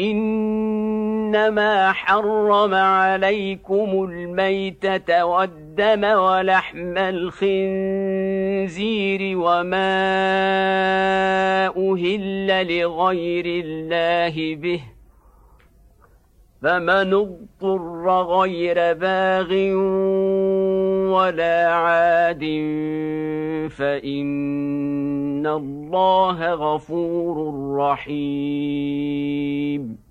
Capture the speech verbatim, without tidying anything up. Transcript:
إنما حرم عليكم الميتة والدم ولحم الخنزير وما أهل لغير الله به، فمن اضطر غير باغ ولا عاد فإن الله غفور رحيم.